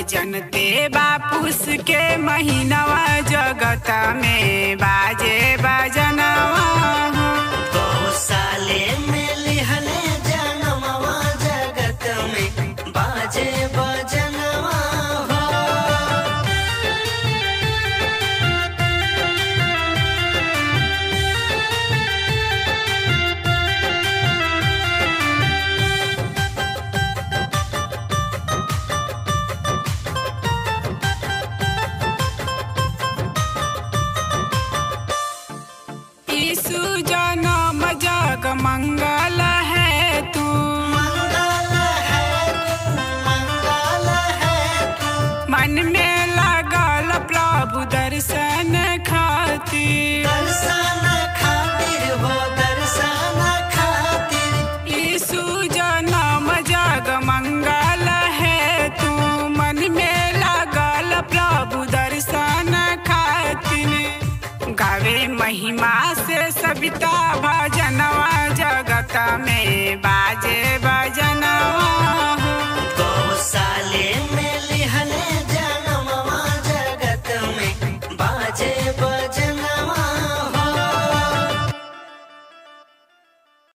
जनते बापुस के महीनवा जगत में बाजे बजनवा हो। गौशाले में लिहले जनमवा जगत में बाजे बजनवा हो। यीशु जन्म जग मंगल है तू, मंगल है तू, मंगल है तू। मन में लगल प्रभु दर्शन खातिर। दर्शन खातिर हो, दर्शन खातिर। यीशु जन्म जग मंगल है तू, मन में लगल प्रभु दर्शन खातिर। गावे महिमा से सविता भजनवा जगत में बाजे बजनवा हो। गौशाले